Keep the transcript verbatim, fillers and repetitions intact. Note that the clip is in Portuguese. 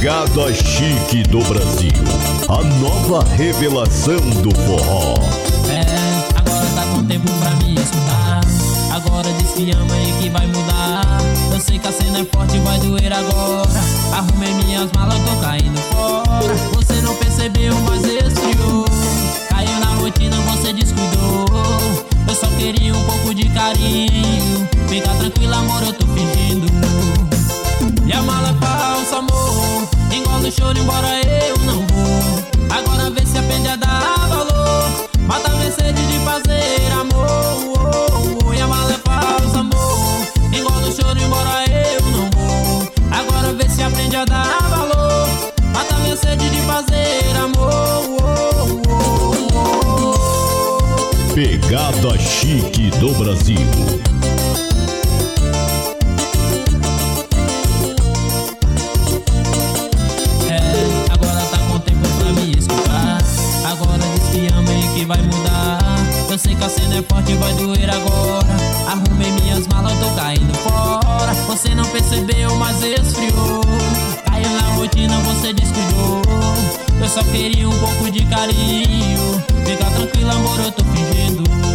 Pegada chique do Brasil, a nova revelação do forró. É, agora tá com tempo pra me escutar. Agora diz que ama e que vai mudar. Eu sei que a cena é forte, vai doer agora. Arrumei minhas malas, tô caindo fora. Você não percebeu, mas esfriou. Caiu na rotina, você descuidou. Eu só queria um pouco de carinho. Fica tranquila, amor, eu tô fingindo. E a mala é falsa, amor. Engole o choro, embora eu não vou. Agora vê se aprende a dar valor. Mata a sede de fazer amor. Oh, oh. E a mala é falsa, amor. Engole o choro, embora eu não vou. Agora vê se aprende a dar valor. Mata a sede de fazer amor. Oh, oh, oh. Pegada chique do Brasil. Vai mudar, eu sei que a cena é forte, vai doer agora. Arrumei minhas malas, tô caindo fora. Você não percebeu, mas esfriou. Caiu na rotina, você descuidou. Eu só queria um pouco de carinho. Fica tranquila, amor, eu tô fingindo.